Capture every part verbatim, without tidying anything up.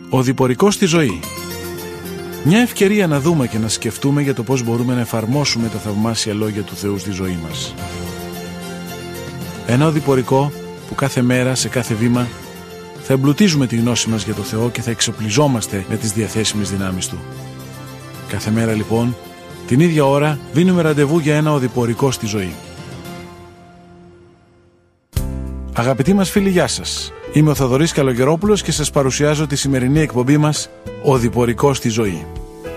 Ο διπορικός στη ζωή. Μια ευκαιρία να δούμε και να σκεφτούμε για το πώς μπορούμε να εφαρμόσουμε τα θαυμάσια λόγια του Θεού στη ζωή μας. Ένα οδηπορικό που κάθε μέρα, σε κάθε βήμα, θα εμπλουτίζουμε τη γνώση μας για το Θεό και θα εξοπλιζόμαστε με τις διαθέσιμες δυνάμεις Του. Κάθε μέρα λοιπόν, την ίδια ώρα, δίνουμε ραντεβού για ένα οδηπορικό στη ζωή. Αγαπητοί μας φίλοι, γεια σας. Είμαι ο Θοδωρής Καλογερόπουλος και σας παρουσιάζω τη σημερινή εκπομπή μας «Οδηπορικό στη ζωή».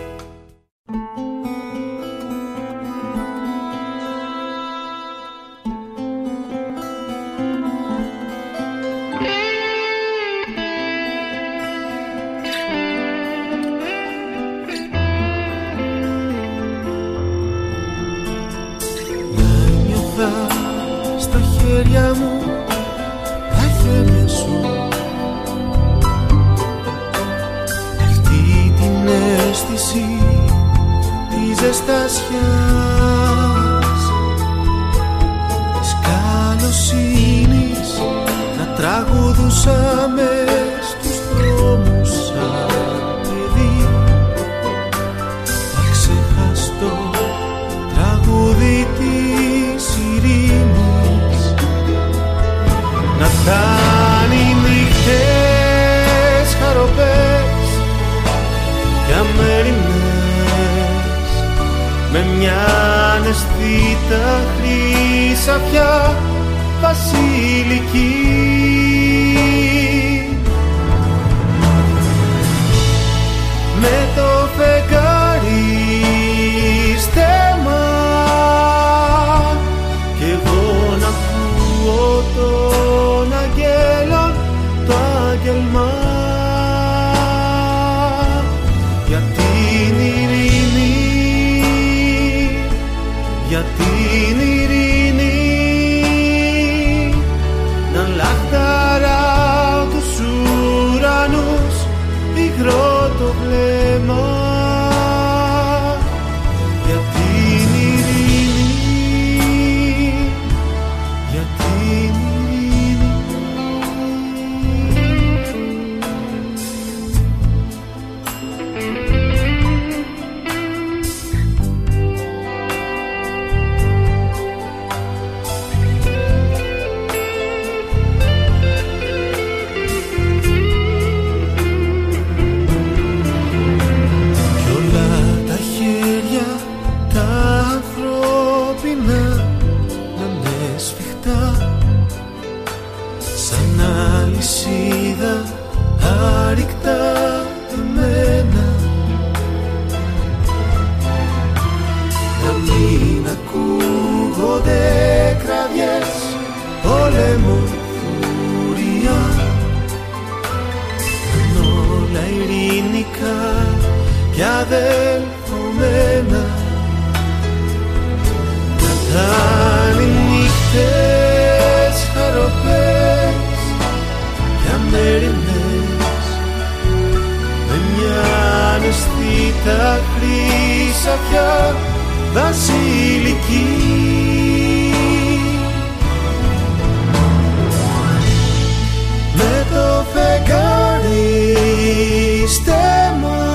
Στα χέρια μου τα χέρια σου, αυτή την αίσθηση της ζεστασιάς, της καλοσύνης, να τραγουδούσαμε στους δρόμους σαν παιδί, αξεχαστό τραγούδι της ειρήνης, να φτάνει νύχτες χαροπές και αμέριμνες, με μια αναισθήτα χρυσαφιά βασιλική. Με το φεγγάρι στέμα κι εγώ να ακούω τον αγγέλων το άγγελμα για την ειρήνη, για την ειρήνη, να λαχταράω τους ουρανούς υγρό το βλέμμα για την ειρήνη, για την ειρήνη. Κι όλα τα χέρια τα ανθρώπινα να είναι σφιχτά, σαν αλυσίδα άρρηκτα εμένα, να μην ακούγονται κραυγές πολέμων φουριά, αν όλα ειρηνικά και αδελφωμένα, να φτάνει νύχτες χαροπές και αμέριμνες, με μια αναισθήτα χρυσαφιά βασιλική. Με το φεγγάρι στέμα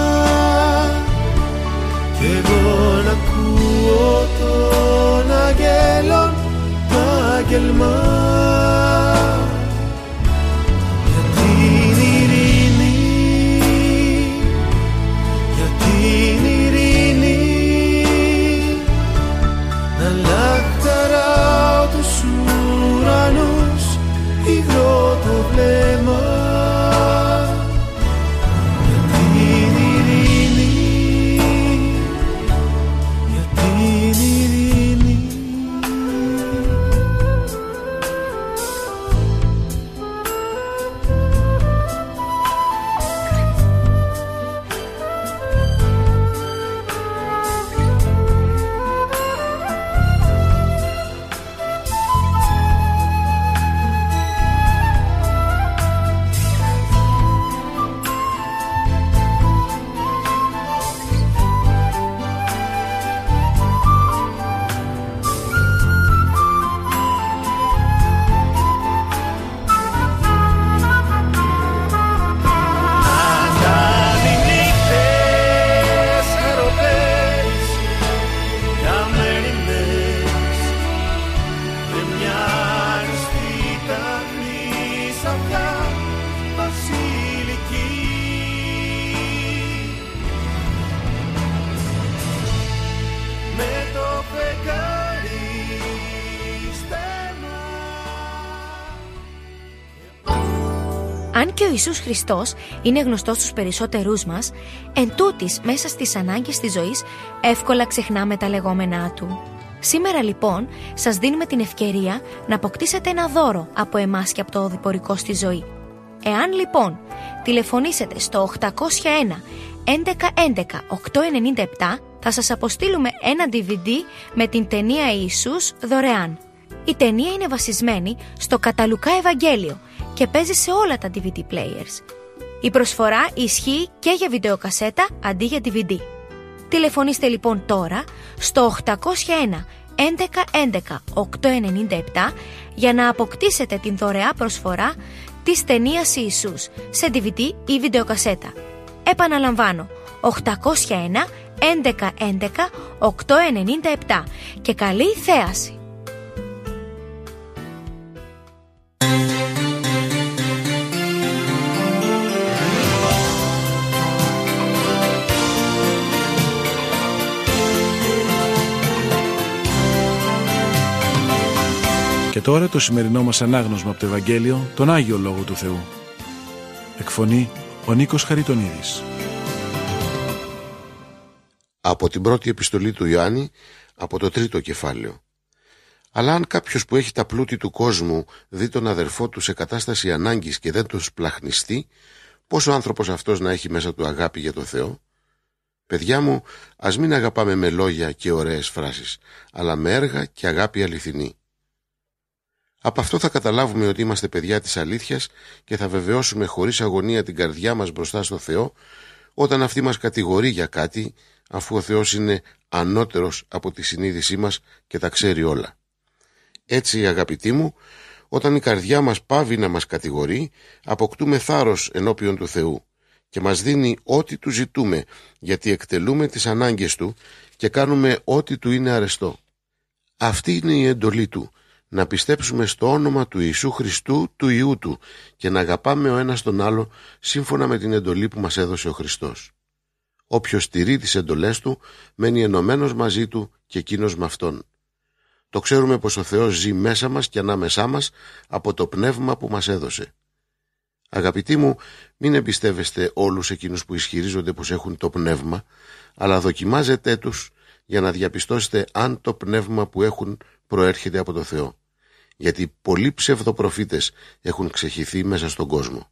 κι εγώ να ακούω τον αγγέλων το άγγελμα για την ειρήνη, για την ειρήνη, να λαχταράω και ο Ιησούς Χριστός είναι γνωστός στους περισσότερούς μας, εν τούτης μέσα στις ανάγκες της ζωής εύκολα ξεχνάμε τα λεγόμενά Του. Σήμερα λοιπόν σας δίνουμε την ευκαιρία να αποκτήσετε ένα δώρο από εμάς και από το οδηπορικό στη ζωή. Εάν λοιπόν τηλεφωνήσετε στο οκτακόσια ένα έντεκα έντεκα οκτακόσια ενενήντα επτά, θα σας αποστείλουμε ένα ντι βι ντι με την ταινία Ιησούς δωρεάν. Η ταινία είναι βασισμένη στο κατά Λουκά Ευαγγέλιο και παίζει σε όλα τα ντι βι ντι players. Η προσφορά ισχύει και για βιντεοκασέτα αντί για ντι βι ντι. Τηλεφωνήστε λοιπόν τώρα στο οκτακόσια ένα έντεκα έντεκα οκτακόσια ενενήντα επτά για να αποκτήσετε την δωρεά προσφορά της ταινίας Ιησούς σε ντι βι ντι ή βιντεοκασέτα. Επαναλαμβάνω, οκτακόσια ένα έντεκα έντεκα οκτακόσια ενενήντα επτά και καλή θέαση! Και τώρα το σημερινό μας ανάγνωσμα από το Ευαγγέλιο, τον Άγιο Λόγο του Θεού. Εκφωνεί ο Νίκος Χαριτονίδης. Από την πρώτη επιστολή του Ιωάννη, από το τρίτο κεφάλαιο. Αλλά αν κάποιος που έχει τα πλούτη του κόσμου δει τον αδερφό του σε κατάσταση ανάγκης και δεν τον σπλαχνιστεί, πώς ο άνθρωπος αυτός να έχει μέσα του αγάπη για το Θεό? Παιδιά μου, ας μην αγαπάμε με λόγια και ωραίες φράσεις, αλλά με έργα και αγάπη αληθινή. Από αυτό θα καταλάβουμε ότι είμαστε παιδιά της αλήθειας και θα βεβαιώσουμε χωρίς αγωνία την καρδιά μας μπροστά στο Θεό όταν αυτή μας κατηγορεί για κάτι, αφού ο Θεός είναι ανώτερος από τη συνείδησή μας και τα ξέρει όλα. Έτσι, αγαπητοί μου, όταν η καρδιά μας πάβει να μας κατηγορεί, αποκτούμε θάρρος ενώπιον του Θεού και μας δίνει ό,τι Του ζητούμε, γιατί εκτελούμε τις ανάγκες Του και κάνουμε ό,τι Του είναι αρεστό. Αυτή είναι η εντολή Του, να πιστέψουμε στο όνομα του Ιησού Χριστού, του Υιού Του, και να αγαπάμε ο ένας τον άλλο σύμφωνα με την εντολή που μας έδωσε ο Χριστός. Όποιος τηρεί τις εντολές Του, μένει ενωμένος μαζί Του και εκείνος με Αυτόν. Το ξέρουμε πως ο Θεός ζει μέσα μας και ανάμεσά μας από το πνεύμα που μας έδωσε. Αγαπητοί μου, μην εμπιστεύεστε όλους εκείνους που ισχυρίζονται πως έχουν το πνεύμα, αλλά δοκιμάζετε τους για να διαπιστώσετε αν το πνεύμα που έχουν προέρχεται από το Θεό. Γιατί πολλοί ψευδοπροφήτες έχουν ξεχυθεί μέσα στον κόσμο.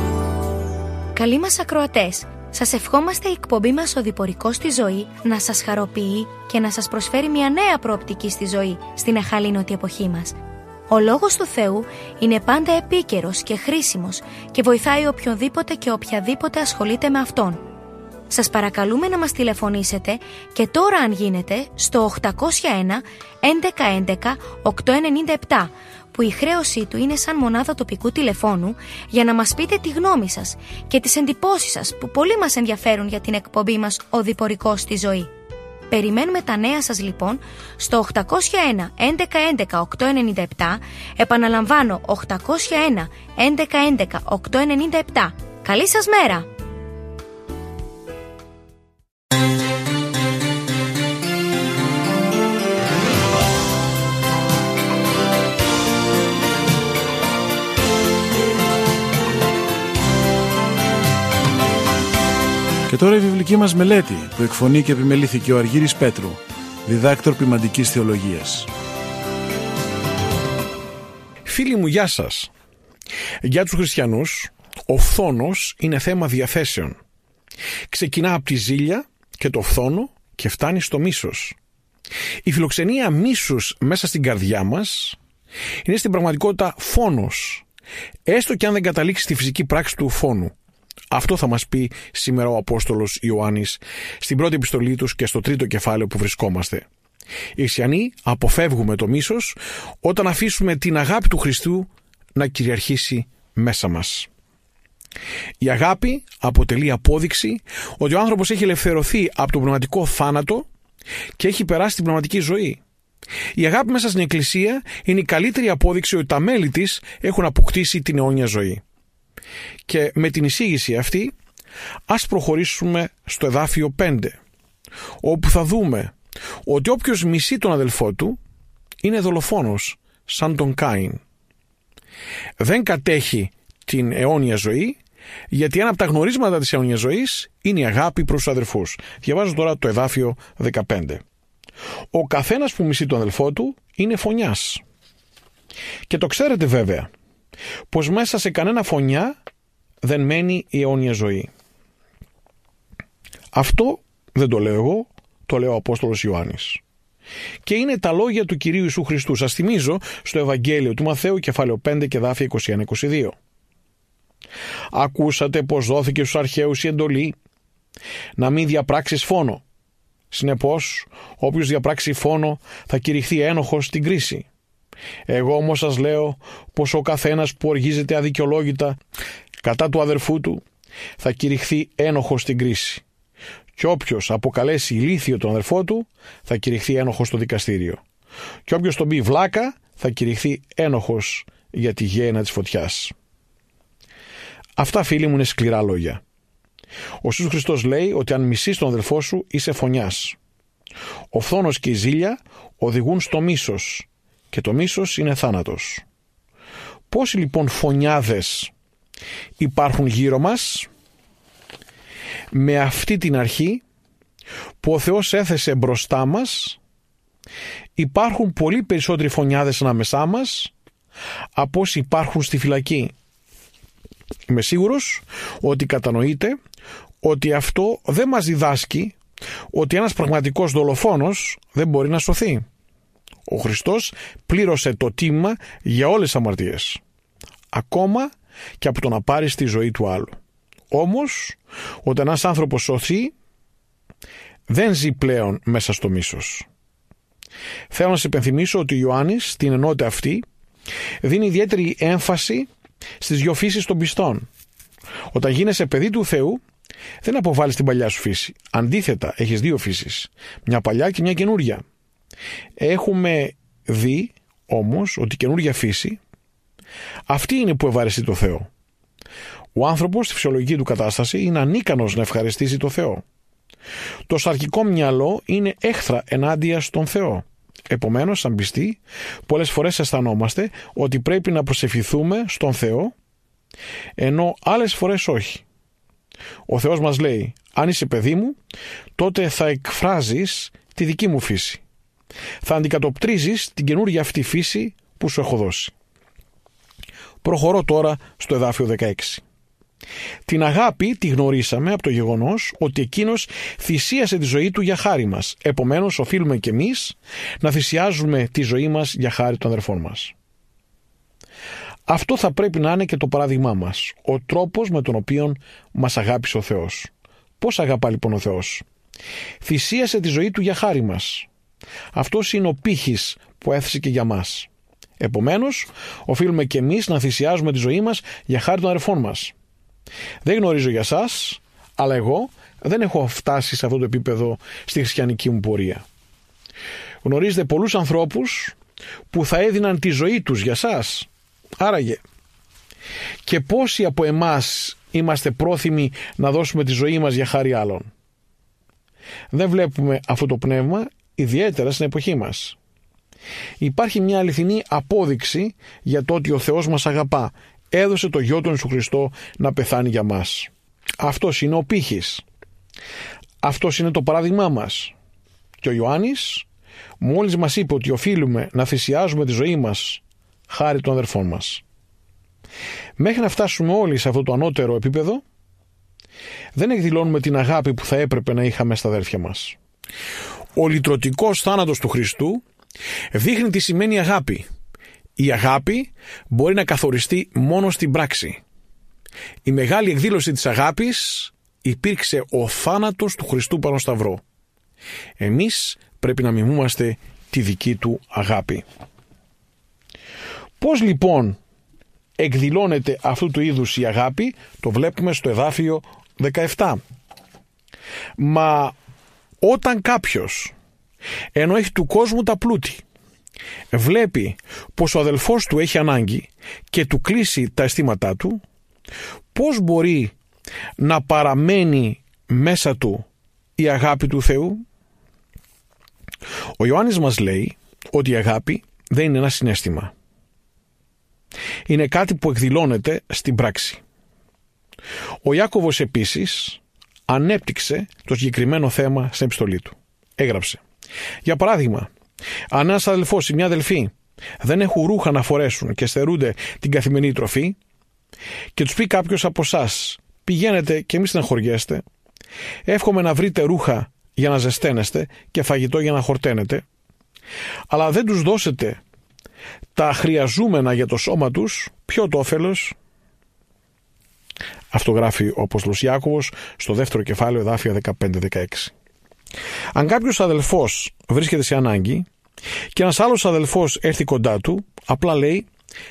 Καλοί μας ακροατές, σας ευχόμαστε η εκπομπή μας «Οδηπορικός στη ζωή» να σας χαροποιεί και να σας προσφέρει μια νέα προοπτική στη ζωή στην αχαλήνωτη εποχή μας. Ο Λόγος του Θεού είναι πάντα επίκαιρος και χρήσιμος και βοηθάει οποιονδήποτε και οποιαδήποτε ασχολείται με Αυτόν. Σας παρακαλούμε να μας τηλεφωνήσετε και τώρα αν γίνεται στο οκτακόσια ένα έντεκα έντεκα οκτακόσια ενενήντα επτά, που η χρέωσή του είναι σαν μονάδα τοπικού τηλεφώνου, για να μας πείτε τη γνώμη σας και τις εντυπώσεις σας που πολύ μας ενδιαφέρουν για την εκπομπή μας «Οδηπορικός στη ζωή». Περιμένουμε τα νέα σας λοιπόν στο οκτακόσια ένα έντεκα έντεκα οκτακόσια ενενήντα επτά, επαναλαμβάνω οκτακόσια ένα έντεκα έντεκα οκτακόσια ενενήντα επτά. Καλή σας μέρα! Και τώρα η βιβλική μας μελέτη που εκφωνεί και επιμελήθηκε ο Αργύρης Πέτρου, διδάκτορ ποιμαντικής θεολογίας. Φίλοι μου, γεια σας. Για τους χριστιανούς, ο φθόνος είναι θέμα διαθέσεων. Ξεκινά από τη ζήλια και το φθόνο και φτάνει στο μίσος. Η φιλοξενία μίσους μέσα στην καρδιά μας είναι στην πραγματικότητα φόνος, έστω και αν δεν καταλήξει στη φυσική πράξη του φόνου. Αυτό θα μας πει σήμερα ο Απόστολος Ιωάννης στην πρώτη επιστολή τους και στο τρίτο κεφάλαιο που βρισκόμαστε. Οι χριστιανοί αποφεύγουμε το μίσος όταν αφήσουμε την αγάπη του Χριστού να κυριαρχήσει μέσα μας. Η αγάπη αποτελεί απόδειξη ότι ο άνθρωπος έχει ελευθερωθεί από τον πνευματικό θάνατο και έχει περάσει την πνευματική ζωή. Η αγάπη μέσα στην Εκκλησία είναι η καλύτερη απόδειξη ότι τα μέλη της έχουν αποκτήσει την αιώνια ζωή. Και με την εισήγηση αυτή ας προχωρήσουμε στο εδάφιο πέντε, όπου θα δούμε ότι όποιος μισεί τον αδελφό του είναι δολοφόνος σαν τον Κάιν. Δεν κατέχει την αιώνια ζωή, γιατί ένα από τα γνωρίσματα της αιώνιας ζωής είναι η αγάπη προς τους αδερφούς. Διαβάζω τώρα το εδάφιο δεκαπέντε. Ο καθένας που μισεί τον αδελφό του είναι φωνιάς. Και το ξέρετε βέβαια, πως μέσα σε κανένα φωνιά δεν μένει η αιώνια ζωή. Αυτό δεν το λέω εγώ, το λέει ο Απόστολος Ιωάννης. Και είναι τα λόγια του Κυρίου Ιησού Χριστού. Σας θυμίζω στο Ευαγγέλιο του Μαθαίου, κεφάλαιο πέντε και εδάφια είκοσι ένα είκοσι δύο. Ακούσατε πως δόθηκε στους αρχαίους η εντολή να μην διαπράξεις φόνο. Συνεπώς, όποιος διαπράξει φόνο θα κηρυχθεί ένοχος στην κρίση. Εγώ όμως σας λέω πως ο καθένας που οργίζεται αδικαιολόγητα κατά του αδερφού του θα κηρυχθεί ένοχος στην κρίση. Και όποιος αποκαλέσει ηλίθιο τον αδερφό του θα κηρυχθεί ένοχος στο δικαστήριο. Και όποιος τον πει βλάκα θα κηρυχθεί ένοχος για τη γέαινα της φωτιάς. Αυτά, φίλοι μου, είναι σκληρά λόγια. Ο Ιησούς Χριστός λέει ότι αν μισείς τον αδελφό σου είσαι φωνιάς. Ο φθόνος και η ζήλια οδηγούν στο μίσος και το μίσος είναι θάνατος. Πόσοι λοιπόν φωνιάδες υπάρχουν γύρω μας? Με αυτή την αρχή που ο Θεός έθεσε μπροστά μας υπάρχουν πολύ περισσότεροι φωνιάδες ανάμεσά μας από όσοι υπάρχουν στη φυλακή. Είμαι σίγουρος ότι κατανοείτε ότι αυτό δεν μας διδάσκει ότι ένας πραγματικός δολοφόνος δεν μπορεί να σωθεί. Ο Χριστός πλήρωσε το τίμημα για όλες τις αμαρτίες, ακόμα και από το να πάρει στη ζωή του άλλου. Όμως, όταν ένας άνθρωπος σωθεί, δεν ζει πλέον μέσα στο μίσος. Θέλω να σας υπενθυμίσω ότι ο Ιωάννης στην ενότητα αυτή δίνει ιδιαίτερη έμφαση στις δυο φύσεις των πιστών. Όταν γίνεσαι παιδί του Θεού, δεν αποβάλλεις την παλιά σου φύση. Αντίθετα, έχεις δύο φύσεις, μια παλιά και μια καινούρια. Έχουμε δει όμως ότι η καινούρια φύση, αυτή είναι που ευαρεστεί το Θεό. Ο άνθρωπος στη φυσιολογική του κατάσταση είναι ανίκανος να ευχαριστήσει το Θεό. Το σαρκικό μυαλό είναι έχθρα ενάντια στον Θεό. Επομένως, σαν πιστοί, πολλές φορές αισθανόμαστε ότι πρέπει να προσευχηθούμε στον Θεό, ενώ άλλες φορές όχι. Ο Θεός μας λέει, αν είσαι παιδί μου, τότε θα εκφράζεις τη δική μου φύση. Θα αντικατοπτρίζεις την καινούργια αυτή φύση που σου έχω δώσει. Προχωρώ τώρα στο εδάφιο δεκαέξι. Την αγάπη τη γνωρίσαμε από το γεγονός ότι εκείνος θυσίασε τη ζωή του για χάρη μας. Επομένως, οφείλουμε κι εμείς να θυσιάζουμε τη ζωή μας για χάρη των αδερφών μας. Αυτό θα πρέπει να είναι και το παράδειγμά μας, ο τρόπος με τον οποίο μας αγάπησε ο Θεός. Πώς αγαπά λοιπόν ο Θεός? Θυσίασε τη ζωή του για χάρη μας. Αυτός είναι ο πύχης που έθεσε και για μας. Επομένως, οφείλουμε και εμείς να θυσιάζουμε τη ζωή μας για χάρη των αδερφών μας. Δεν γνωρίζω για σας, αλλά εγώ δεν έχω φτάσει σε αυτό το επίπεδο στη χριστιανική μου πορεία. Γνωρίζετε πολλούς ανθρώπους που θα έδιναν τη ζωή τους για σας. Άραγε, και πόσοι από εμάς είμαστε πρόθυμοι να δώσουμε τη ζωή μας για χάρη άλλων? Δεν βλέπουμε αυτό το πνεύμα, ιδιαίτερα στην εποχή μας. Υπάρχει μια αληθινή απόδειξη για το ότι ο Θεός μας αγαπά. Έδωσε το γιο του Ιησού Χριστό να πεθάνει για μας. Αυτός είναι ο πύχης. Αυτός είναι το παράδειγμά μας. Και ο Ιωάννης μόλις μας είπε ότι οφείλουμε να θυσιάζουμε τη ζωή μας χάρη των αδερφών μας. Μέχρι να φτάσουμε όλοι σε αυτό το ανώτερο επίπεδο, δεν εκδηλώνουμε την αγάπη που θα έπρεπε να είχαμε στα αδέρφια μας. Ο λυτρωτικός θάνατος του Χριστού δείχνει τι σημαίνει αγάπη. Η αγάπη μπορεί να καθοριστεί μόνο στην πράξη. Η μεγάλη εκδήλωση της αγάπης υπήρξε ο θάνατος του Χριστού πάνω σταυρό. Εμείς πρέπει να μιμούμαστε τη δική του αγάπη. Πώς λοιπόν εκδηλώνεται αυτού του είδους η αγάπη? Το βλέπουμε στο εδάφιο δεκαεπτά. Μα όταν κάποιος, ενώ έχει του κόσμου τα πλούτη, βλέπει πως ο αδελφός του έχει ανάγκη και του κλείσει τα αισθήματά του, πώς μπορεί να παραμένει μέσα του η αγάπη του Θεού? Ο Ιωάννης μας λέει ότι η αγάπη δεν είναι ένα συναίσθημα. είναι κάτι που εκδηλώνεται στην πράξη. Ο Ιάκωβος επίσης ανέπτυξε το συγκεκριμένο θέμα στην επιστολή του. Έγραψε: για παράδειγμα, αν ένας αδελφός ή μια αδελφή δεν έχουν ρούχα να φορέσουν και στερούνται την καθημερινή τροφή και τους πει κάποιος από εσάς, πηγαίνετε και μη στεναχωριέστε, εύχομαι να βρείτε ρούχα για να ζεσταίνεστε και φαγητό για να χορταίνετε, αλλά δεν τους δώσετε τα χρειαζούμενα για το σώμα τους, ποιο το όφελος? Αυτό γράφει ο Απόστολος Ιάκωβος στο δεύτερο κεφάλαιο, εδάφια δεκαπέντε δεκαέξι. Αν κάποιος αδελφός βρίσκεται σε ανάγκη και ένας άλλος αδελφός έρθει κοντά του, απλά λέει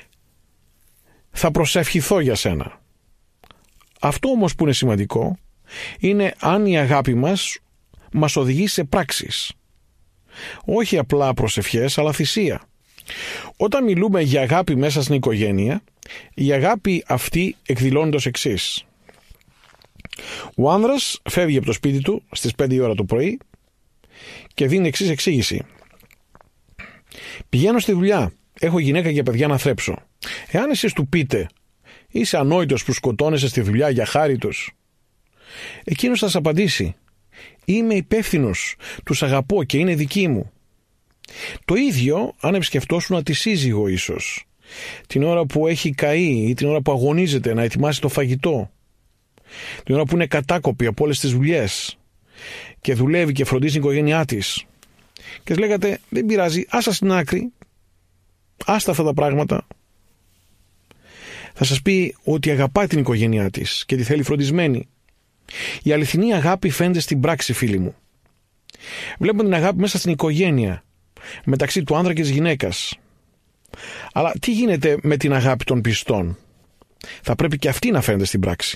θα προσευχηθώ για σένα. Αυτό όμως που είναι σημαντικό είναι αν η αγάπη μας μας οδηγεί σε πράξεις. Όχι απλά προσευχές, αλλά θυσία. Όταν μιλούμε για αγάπη μέσα στην οικογένεια, η αγάπη αυτή εκδηλώνεται ως εξής. Ο άνδρας φεύγει από το σπίτι του στις πέντε η ώρα το πρωί και δίνει εξής εξήγηση. Πηγαίνω στη δουλειά, έχω γυναίκα και παιδιά να θρέψω. Εάν εσείς του πείτε είσαι ανόητος που σκοτώνεσαι στη δουλειά για χάρη τους, εκείνος θα σας απαντήσει είμαι υπεύθυνος, τους αγαπώ και είναι δικοί μου. Το ίδιο αν επισκεφτόσουν τη σύζυγο ίσως, την ώρα που έχει καεί ή την ώρα που αγωνίζεται να ετοιμάσει το φαγητό, την ώρα που είναι κατάκοπη από όλες τις δουλειές και δουλεύει και φροντίζει την οικογένειά της, και λέγατε δεν πειράζει, άστα στην άκρη, άστα αυτά τα πράγματα, θα σας πει ότι αγαπάει την οικογένειά της και τη θέλει φροντισμένη. Η αληθινή αγάπη φαίνεται στην πράξη, φίλοι μου. Βλέπουμε την αγάπη μέσα στην οικογένεια, μεταξύ του άνδρα και της γυναίκας. Αλλά τι γίνεται με την αγάπη των πιστών? Θα πρέπει και αυτή να φαίνεται στην πράξη.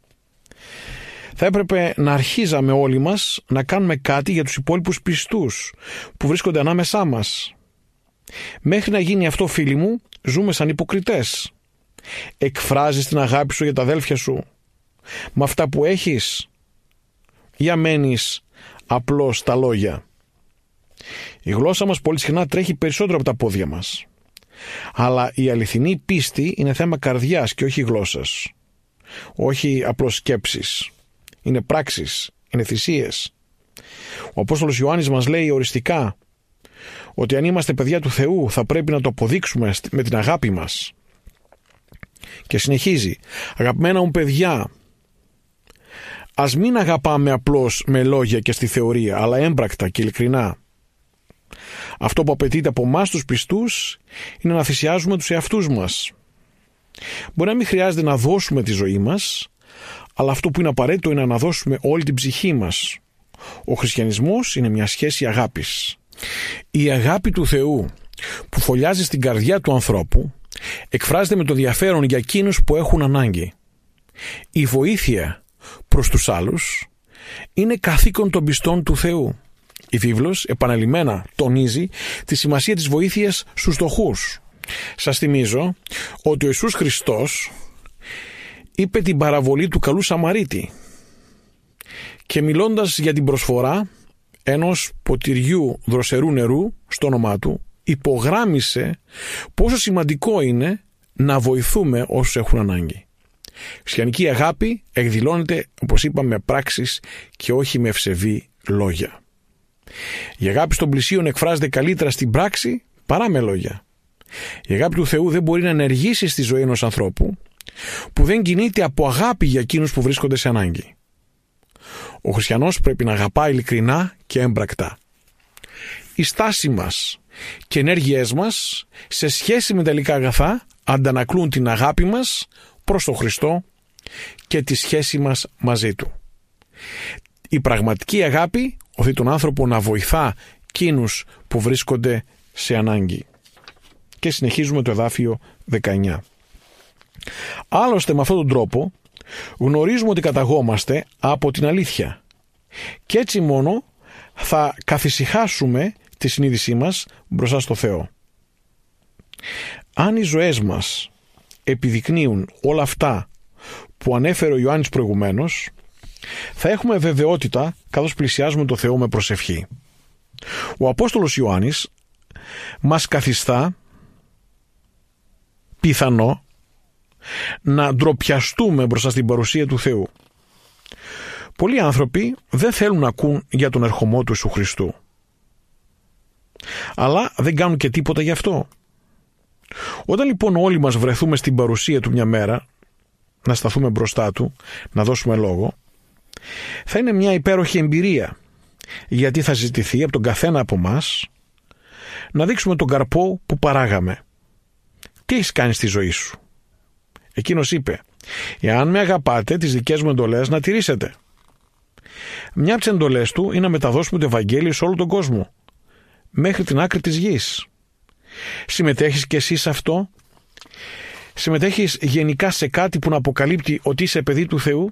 Θα έπρεπε να αρχίζαμε όλοι μας να κάνουμε κάτι για τους υπόλοιπους πιστούς που βρίσκονται ανάμεσά μας. Μέχρι να γίνει αυτό, φίλοι μου, ζούμε σαν υποκριτές. Εκφράζεις την αγάπη σου για τα αδέλφια σου με αυτά που έχεις ή αμένεις απλώς τα λόγια? Η γλώσσα μας πολύ συχνά τρέχει περισσότερο από τα πόδια μας. Αλλά η αληθινή πίστη είναι θέμα καρδιάς και όχι γλώσσας. Όχι απλώς σκέψεις. Είναι πράξεις, είναι θυσίες. Ο Απόστολος Ιωάννης μας λέει οριστικά ότι αν είμαστε παιδιά του Θεού θα πρέπει να το αποδείξουμε με την αγάπη μας. Και συνεχίζει, αγαπημένα μου παιδιά, ας μην αγαπάμε απλώς με λόγια και στη θεωρία, αλλά έμπρακτα και ειλικρινά. Αυτό που απαιτείται από εμάς τους πιστούς είναι να θυσιάζουμε τους εαυτούς μας. Μπορεί να μην χρειάζεται να δώσουμε τη ζωή μας, αλλά αυτό που είναι απαραίτητο είναι να δώσουμε όλη την ψυχή μας. Ο χριστιανισμός είναι μια σχέση αγάπης. Η αγάπη του Θεού που φωλιάζει στην καρδιά του ανθρώπου εκφράζεται με το ενδιαφέρον για εκείνους που έχουν ανάγκη. Η βοήθεια προς τους άλλους είναι καθήκον των πιστών του Θεού. Η βίβλος επαναλημμένα τονίζει τη σημασία της βοήθειας στους φτωχούς. Σας θυμίζω ότι ο Ιησούς Χριστός είπε την παραβολή του καλού Σαμαρίτη και μιλώντας για την προσφορά ενός ποτηριού δροσερού νερού στο όνομά του, υπογράμμισε πόσο σημαντικό είναι να βοηθούμε όσους έχουν ανάγκη. Η χριστιανική αγάπη εκδηλώνεται, όπως είπαμε, με πράξεις και όχι με ευσεβή λόγια. Η αγάπη στον πλησίον εκφράζεται καλύτερα στην πράξη παρά με λόγια. Η αγάπη του Θεού δεν μπορεί να ενεργήσει στη ζωή ενός ανθρώπου που δεν κινείται από αγάπη για εκείνους που βρίσκονται σε ανάγκη. Ο χριστιανός πρέπει να αγαπάει ειλικρινά και έμπρακτα. Η στάση μας και ενέργειές μας σε σχέση με τα υλικά αγαθά αντανακλούν την αγάπη μας προς τον Χριστό και τη σχέση μας μαζί Του. Η πραγματική αγάπη οθεί τον άνθρωπο να βοηθά εκείνους που βρίσκονται σε ανάγκη. Και συνεχίζουμε το εδάφιο δεκαεννιά. Άλλωστε με αυτόν τον τρόπο γνωρίζουμε ότι καταγόμαστε από την αλήθεια και έτσι μόνο θα καθησυχάσουμε τη συνείδησή μας μπροστά στο Θεό. Αν οι ζωές μας επιδεικνύουν όλα αυτά που ανέφερε ο Ιωάννης προηγουμένως, θα έχουμε βεβαιότητα καθώς πλησιάζουμε το Θεό με προσευχή. Ο Απόστολος Ιωάννης μας καθιστά πιθανό να ντροπιαστούμε μπροστά στην παρουσία του Θεού. Πολλοί άνθρωποι δεν θέλουν να ακούν για τον ερχομό του Ιησού Χριστού, αλλά δεν κάνουν και τίποτα γι' αυτό. Όταν λοιπόν όλοι μας βρεθούμε στην παρουσία του μια μέρα, να σταθούμε μπροστά του, να δώσουμε λόγο, θα είναι μια υπέροχη εμπειρία, γιατί θα ζητηθεί από τον καθένα από μας να δείξουμε τον καρπό που παράγαμε. Τι έχεις κάνει στη ζωή σου? Εκείνος είπε, εάν με αγαπάτε, τις δικές μου εντολές να τηρήσετε. Μια από τις εντολές του είναι να μεταδώσουμε το Ευαγγέλιο σε όλο τον κόσμο, μέχρι την άκρη της γης. Συμμετέχεις και εσύ σε αυτό? Συμμετέχεις γενικά σε κάτι που να αποκαλύπτει ότι είσαι παιδί του Θεού?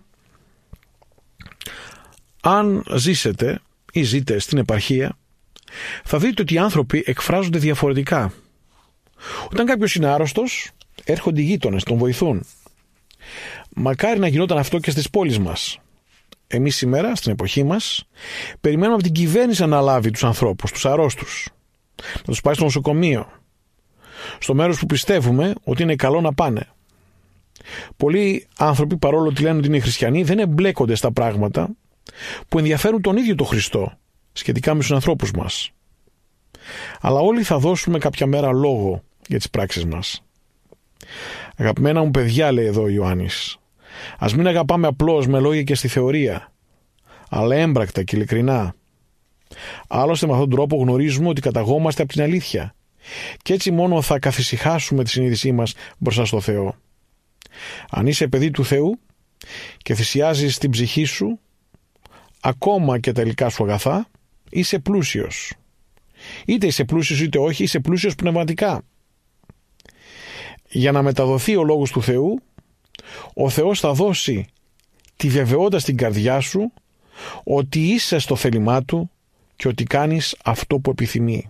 Αν ζήσετε ή ζείτε στην επαρχία, θα δείτε ότι οι άνθρωποι εκφράζονται διαφορετικά. Όταν κάποιος είναι άρρωστος, έρχονται οι γείτονες, τον βοηθούν. Μακάρι να γινόταν αυτό και στις πόλεις μας. Εμείς σήμερα, στην εποχή μας, περιμένουμε από την κυβέρνηση να αναλάβει τους ανθρώπους, τους αρρώστους, να τους πάει στο νοσοκομείο, στο μέρος που πιστεύουμε ότι είναι καλό να πάνε. Πολλοί άνθρωποι, παρόλο ότι λένε ότι είναι χριστιανοί, δεν εμπλέκονται στα πράγματα που ενδιαφέρουν τον ίδιο τον Χριστό σχετικά με τους ανθρώπους μας. Αλλά όλοι θα δώσουμε κάποια μέρα λόγο για τις πράξεις μας. Αγαπημένα μου παιδιά, λέει εδώ ο Ιωάννης, ας μην αγαπάμε απλώς με λόγια και στη θεωρία, αλλά έμπρακτα και ειλικρινά. Άλλωστε με αυτόν τον τρόπο γνωρίζουμε ότι καταγόμαστε από την αλήθεια και έτσι μόνο θα καθησυχάσουμε τη συνείδησή μας μπροστά στο Θεό. Αν είσαι παιδί του Θεού και θυσιάζεις την ψυχή σου, ακόμα και τα υλικά σου αγαθά, είσαι πλούσιος. Είτε είσαι πλούσιος είτε όχι, είσαι πλούσιος πνευματικά. Για να μεταδοθεί ο λόγος του Θεού, ο Θεός θα δώσει τη βεβαιότητα στην καρδιά σου ότι είσαι στο θέλημά Του και ότι κάνεις αυτό που επιθυμεί.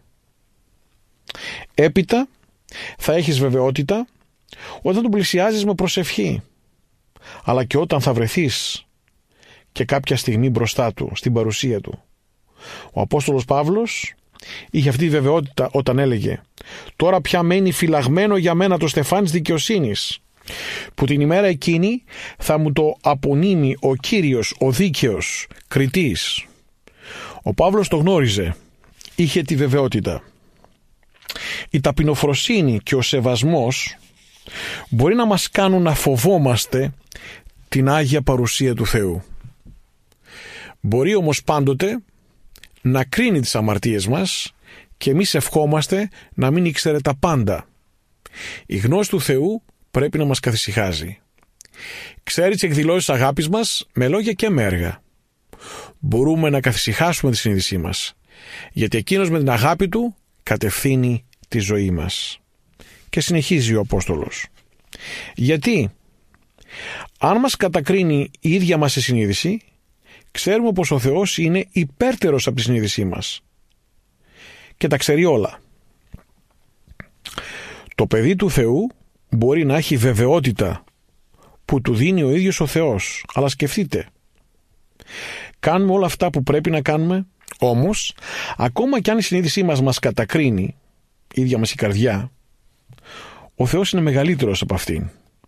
Έπειτα θα έχεις βεβαιότητα όταν τον πλησιάζεις με προσευχή, αλλά και όταν θα βρεθείς και κάποια στιγμή μπροστά Του, στην παρουσία Του. Ο Απόστολος Παύλος είχε αυτή τη βεβαιότητα όταν έλεγε «Τώρα πια μένει φυλαγμένο για μένα το στεφάνι της δικαιοσύνης, που την ημέρα εκείνη θα μου το απονείμει ο Κύριος, ο δίκαιος κριτής». Ο Παύλος το γνώριζε, είχε τη βεβαιότητα. Η ταπεινοφροσύνη και ο σεβασμός μπορεί να μας κάνουν να φοβόμαστε την Άγια Παρουσία του Θεού. Μπορεί όμως πάντοτε να κρίνει τις αμαρτίες μας και εμείς ευχόμαστε να μην ήξερε τα πάντα. Η γνώση του Θεού πρέπει να μας καθησυχάζει. Ξέρει τις εκδηλώσεις αγάπης μας με λόγια και με έργα. Μπορούμε να καθησυχάσουμε τη συνείδησή μας, γιατί εκείνος με την αγάπη Του κατευθύνει τη ζωή μας. Και συνεχίζει ο Απόστολος. Γιατί αν μας κατακρίνει η ίδια μας η συνείδηση, ξέρουμε πως ο Θεός είναι υπέρτερος από τη συνείδησή μας και τα ξέρει όλα. Το παιδί του Θεού μπορεί να έχει βεβαιότητα που του δίνει ο ίδιος ο Θεός, αλλά σκεφτείτε, κάνουμε όλα αυτά που πρέπει να κάνουμε, όμως ακόμα κι αν η συνείδησή μας μας κατακρίνει, η ίδια μας η καρδιά, ο Θεός είναι μεγαλύτερος από αυτήν.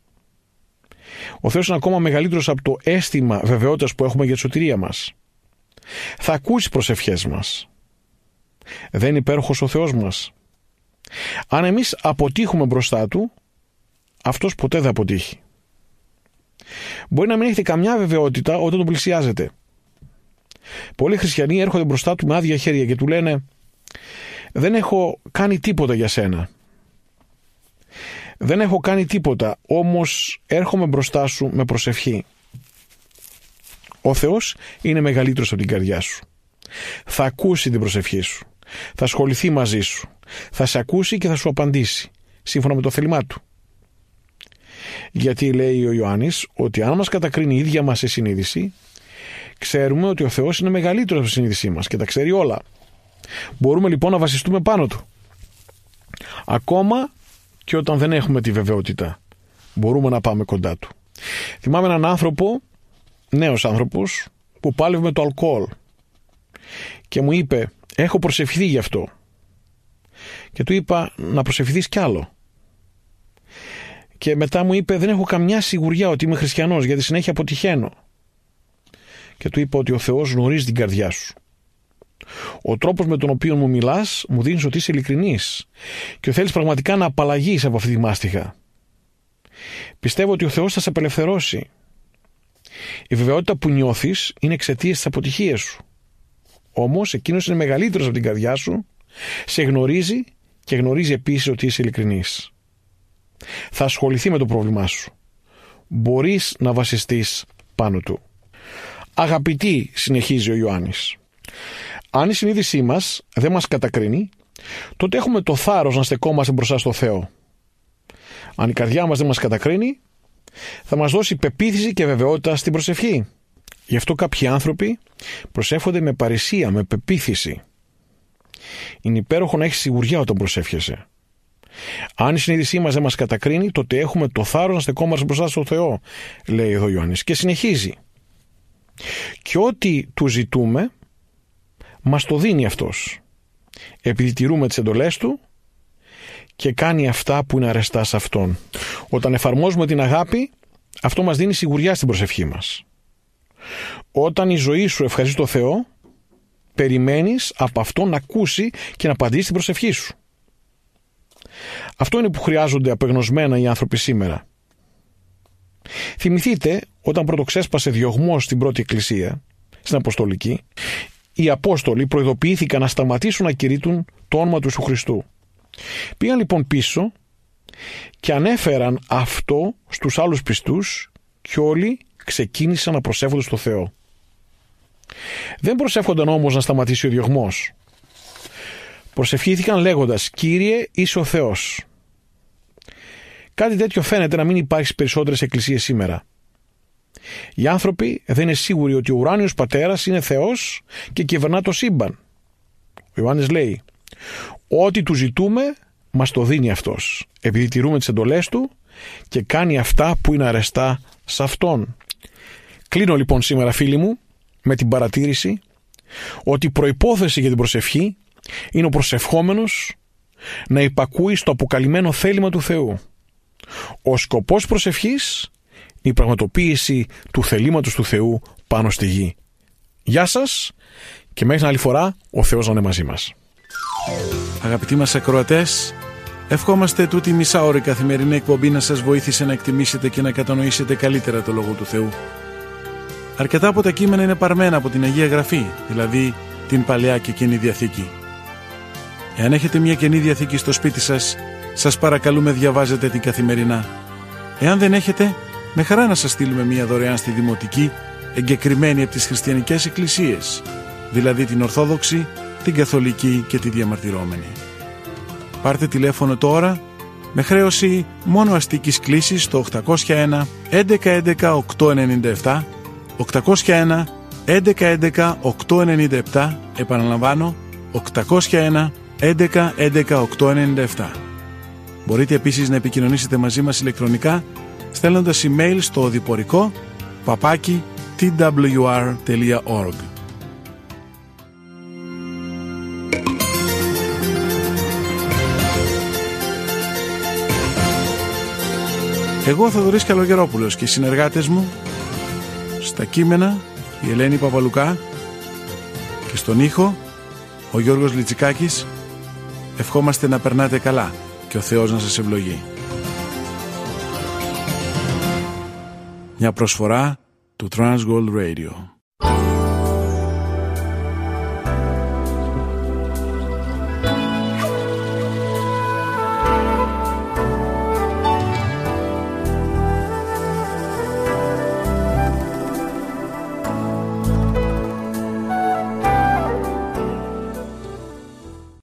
Ο Θεός είναι ακόμα μεγαλύτερος από το αίσθημα βεβαιότητας που έχουμε για τη σωτηρία μας. Θα ακούσει προσευχές μας. Δεν είναι υπέροχος ο Θεός μας? Αν εμείς αποτύχουμε μπροστά Του, αυτός ποτέ δεν αποτύχει. Μπορεί να μην έχετε καμιά βεβαιότητα όταν τον πλησιάζετε. Πολλοί χριστιανοί έρχονται μπροστά Του με άδεια χέρια και Του λένε «Δεν έχω κάνει τίποτα για σένα. Δεν έχω κάνει τίποτα, όμως έρχομαι μπροστά σου με προσευχή». Ο Θεός είναι μεγαλύτερος από την καρδιά σου. Θα ακούσει την προσευχή σου. Θα ασχοληθεί μαζί σου. Θα σε ακούσει και θα σου απαντήσει, σύμφωνα με το θέλημά Του. Γιατί λέει ο Ιωάννης ότι αν μας κατακρίνει η ίδια μας η συνείδηση, ξέρουμε ότι ο Θεός είναι μεγαλύτερος από τη συνείδησή μας και τα ξέρει όλα. Μπορούμε λοιπόν να βασιστούμε πάνω Του. Ακόμα και όταν δεν έχουμε τη βεβαιότητα, μπορούμε να πάμε κοντά Του. Θυμάμαι έναν άνθρωπο, νέος άνθρωπος, που πάλευε με το αλκοόλ και μου είπε «Έχω προσευχηθεί γι' αυτό». Και του είπα «Να προσευχηθείς κι άλλο». και μετά μου είπε δεν έχω καμιά σιγουριά ότι είμαι χριστιανός γιατί συνέχεια αποτυχαίνω. Και του είπα ότι ο Θεός γνωρίζει την καρδιά σου. Ο τρόπος με τον οποίο μου μιλάς μου δίνεις ότι είσαι ειλικρινής και θέλεις πραγματικά να απαλλαγείς από αυτή τη μάστιγα. Πιστεύω ότι ο Θεός θα σε απελευθερώσει. Η βεβαιότητα που νιώθεις είναι εξαιτίας της αποτυχίας σου. Όμως εκείνος είναι μεγαλύτερος από την καρδιά σου, σε γνωρίζει και γνωρίζει επίσης ότι είσαι ειλικρινής. Θα ασχοληθεί με το πρόβλημά σου. Μπορείς να βασιστείς πάνω του. Αγαπητοί, συνεχίζει ο Ιωάννης, αν η συνείδησή μας δεν μας κατακρίνει, τότε έχουμε το θάρρος να στεκόμαστε μπροστά στο Θεό. Αν η καρδιά μας δεν μας κατακρίνει, θα μας δώσει πεποίθηση και βεβαιότητα στην προσευχή. Γι' αυτό κάποιοι άνθρωποι προσεύχονται με παρησία, με πεποίθηση. Είναι υπέροχο να έχεις σιγουριά όταν προσεύχεσαι. Αν η συνείδησή μας δεν μας κατακρίνει, τότε έχουμε το θάρρος να στεκόμαστε μπροστά στο Θεό, λέει εδώ ο Ιωάννης. Και συνεχίζει. Και ό,τι του ζητούμε, μας το δίνει αυτός. Επειδή τηρούμε τις εντολές του και κάνει αυτά που είναι αρεστά σε αυτόν. Όταν εφαρμόζουμε την αγάπη, αυτό μας δίνει σιγουριά στην προσευχή μας. Όταν η ζωή σου ευχαριστεί το Θεό, περιμένεις από αυτό να ακούσει και να απαντήσει στην προσευχή σου. Αυτό είναι που χρειάζονται απεγνωσμένα οι άνθρωποι σήμερα. Θυμηθείτε όταν πρωτοξέσπασε διωγμός στην πρώτη εκκλησία, στην Αποστολική, οι Απόστολοι προειδοποιήθηκαν να σταματήσουν να κηρύττουν το όνομα του Ιησού Χριστού. Πήγαν λοιπόν πίσω και ανέφεραν αυτό στους άλλους πιστούς και όλοι ξεκίνησαν να προσεύχονται στο Θεό. Δεν προσεύχονταν όμως να σταματήσει ο διωγμός. Προσευχήθηκαν λέγοντας «Κύριε, είσαι ο Θεός». Κάτι τέτοιο φαίνεται να μην υπάρχει στις περισσότερες εκκλησίες σήμερα. Οι άνθρωποι δεν είναι σίγουροι ότι ο ουράνιος πατέρας είναι Θεός και κυβερνά το σύμπαν. Ο Ιωάννης λέει «Ό,τι του ζητούμε μας το δίνει αυτός, επειδή τηρούμε τις εντολές του και κάνει αυτά που είναι αρεστά σε αυτόν». Κλείνω λοιπόν σήμερα, φίλοι μου, με την παρατήρηση ότι η προϋπόθεση για την προσευχή είναι ο προσευχόμενος να υπακούει στο αποκαλυμμένο θέλημα του Θεού. Ο σκοπός προσευχής είναι η πραγματοποίηση του θελήματος του Θεού πάνω στη γη. Γεια σας και μέχρι την άλλη φορά ο Θεός να είναι μαζί μας. Αγαπητοί μας ακροατές, ευχόμαστε τούτη μισάωρη καθημερινή εκπομπή να σας βοήθησε να εκτιμήσετε και να κατανοήσετε καλύτερα το Λόγο του Θεού. Αρκετά από τα κείμενα είναι παρμένα από την Αγία Γραφή, δηλαδή την Παλαιά και Καινή Διαθήκη. Εάν έχετε μια Καινή Διαθήκη στο σπίτι σας, σας παρακαλούμε διαβάζετε την καθημερινά. Εάν δεν έχετε, με χαρά να σας στείλουμε μια δωρεάν στη Δημοτική, εγκεκριμένη από τις χριστιανικές εκκλησίες, δηλαδή την Ορθόδοξη, την Καθολική και τη Διαμαρτυρόμενη. Πάρτε τηλέφωνο τώρα με χρέωση μόνο αστικής κλήσης στο οκτακόσια ένα έντεκα έντεκα οκτακόσια ενενήντα επτά, οκτακόσια ένα έντεκα έντεκα οκτακόσια ενενήντα επτά, επαναλαμβάνω οκτακόσια ένα έντεκα έντεκα οκτακόσια ενενήντα επτά. Μπορείτε επίσης να επικοινωνήσετε μαζί μας ηλεκτρονικά στέλνοντας email στο οδηπορικό παπάκι τι ντάμπλιου αρ τελεία org. Εγώ, Θοδωρής Καλογερόπουλος, και οι συνεργάτες μου στα κείμενα η Ελένη Παπαλουκά και στον ήχο ο Γιώργος Λιτσικάκης, ευχόμαστε να περνάτε καλά και ο Θεός να σας ευλογεί. Μια προσφορά του Transworld Radio.